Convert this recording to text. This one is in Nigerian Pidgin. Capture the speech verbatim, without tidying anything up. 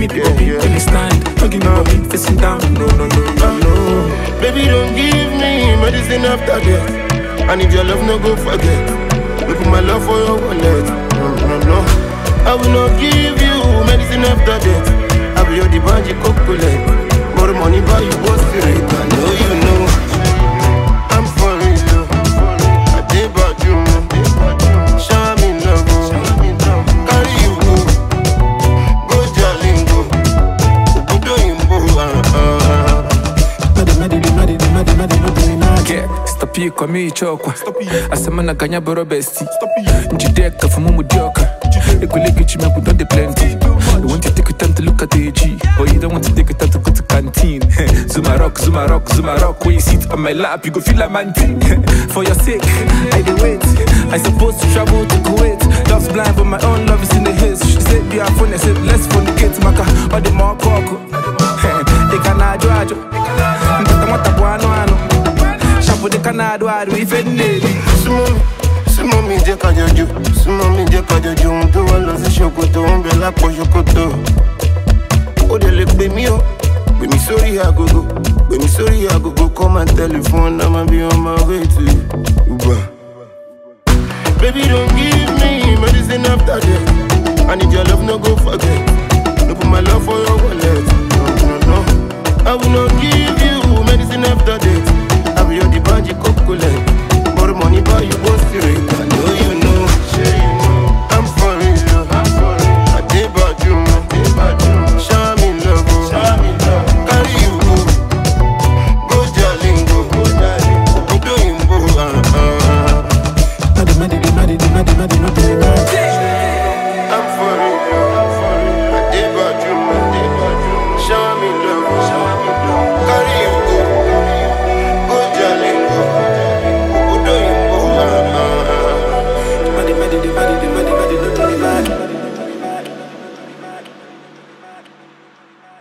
me the bobby, yeah, yeah. Stand, don't give me no. Bobby, facing down, no, no, no, no, no. Baby, don't give me medicine after death. And if your love no go forget, we put my love for your wallet. No, no, no. I will not give you medicine after death. I will your dibanji cocolate. More money buy you both spirit. I know you know. I'm for real. I did about you. Show me love. Carry you go. Go Jalingo. Go do Imbo. Madi, madi, madi, madi, madi, madi, madi. Stop you, come here, chokwa. I say man, I can't borrow bestie. Njideka for mumu dioka. They could lick you, man, we don't plenty. They want to take your time to look at the G, but you don't want to take your time to go to canteen. Zuma rock, Zuma rock, Zuma rock. When you sit on my lap, you go feel like man. For your sake, I dey wait. I supposed to travel to Kuwait. Love's blind, but my own love is in the hills. She said, be a phone, I said, let's phone the kids, maka. Or the more coco. They can't do it. But I want to go on. Shampoo, they can't do it. We fed it. Sumo mi jẹ́ ká jọjú, sumo mi jẹ́ ká jọjú. Ohun tó wá lọ sí ṣòkòtò, ń bẹ lápò ṣòkòtò. Ó dẹ̀ lè pè mí o, pè mí sórí agogo, pè mí sórí agogo. Call my telephone, I'ma be on my way to you. Baby, don't give me medicine after death. I need your love, no go forget.